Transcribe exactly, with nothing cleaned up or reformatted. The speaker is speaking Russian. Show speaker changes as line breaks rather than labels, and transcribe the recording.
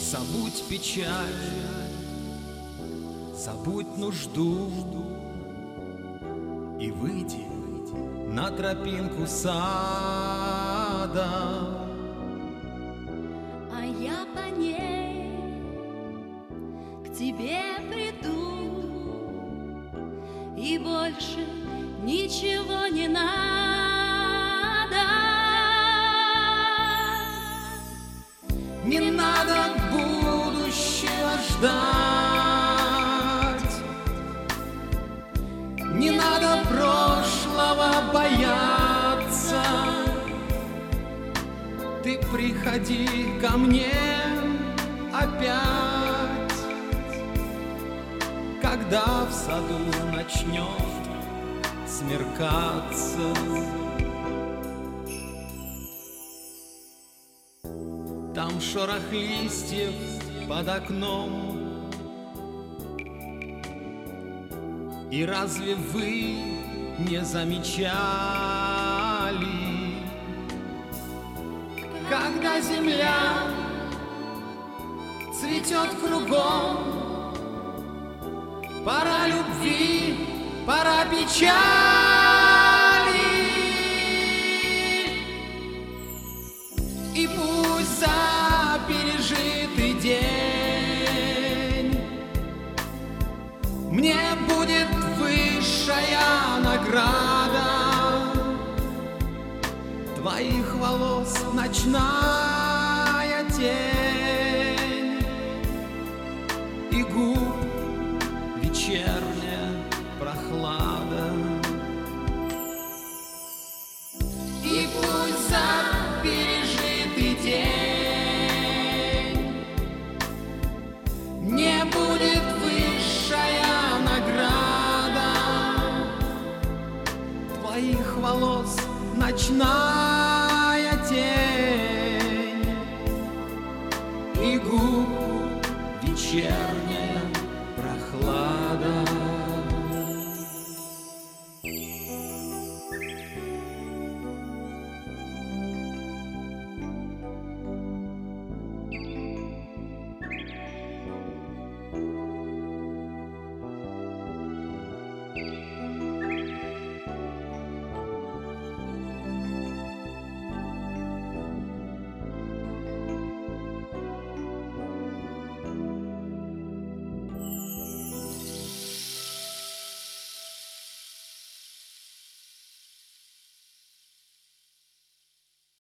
Забудь печаль, забудь нужду и выйди на тропинку сада.
А я по ней к тебе приду, и больше ничего не надо.
Не надо будущего ждать, не надо прошлого бояться. Ты приходи ко мне опять, когда в саду начнет смеркаться. Там шорох листьев под окном. И разве вы не замечали, когда земля цветет кругом, пора любви, пора печали. И пусть за пережитый день мне будет высшая награда твоих волос ночная тень и губ вечерняя прохлада. И пусть за пережитый день не будет высшая награда твоих волос ночная тень и губ вечерняя прохлада.